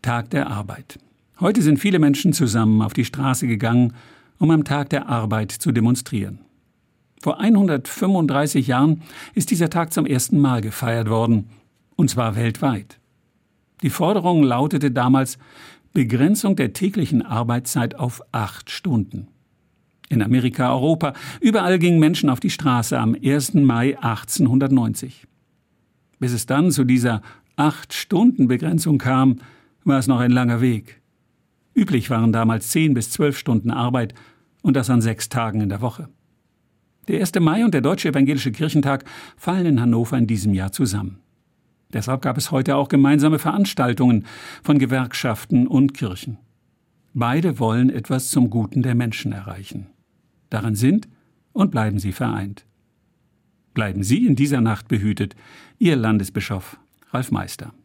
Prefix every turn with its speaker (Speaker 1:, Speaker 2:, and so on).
Speaker 1: Tag der Arbeit. Heute sind viele Menschen zusammen auf die Straße gegangen, um am Tag der Arbeit zu demonstrieren. Vor 135 Jahren ist dieser Tag zum ersten Mal gefeiert worden, und zwar weltweit. Die Forderung lautete damals Begrenzung der täglichen Arbeitszeit auf 8 Stunden. In Amerika, Europa, überall gingen Menschen auf die Straße am 1. Mai 1890. Bis es dann zu dieser 8-Stunden-Begrenzung kam, war es noch ein langer Weg. Üblich waren damals 10 bis 12 Stunden Arbeit und das an 6 Tagen in der Woche. Der 1. Mai und der Deutsche Evangelische Kirchentag fallen in Hannover in diesem Jahr zusammen. Deshalb gab es heute auch gemeinsame Veranstaltungen von Gewerkschaften und Kirchen. Beide wollen etwas zum Guten der Menschen erreichen. Darin sind und bleiben sie vereint. Bleiben Sie in dieser Nacht behütet, Ihr Landesbischof Ralf Meister.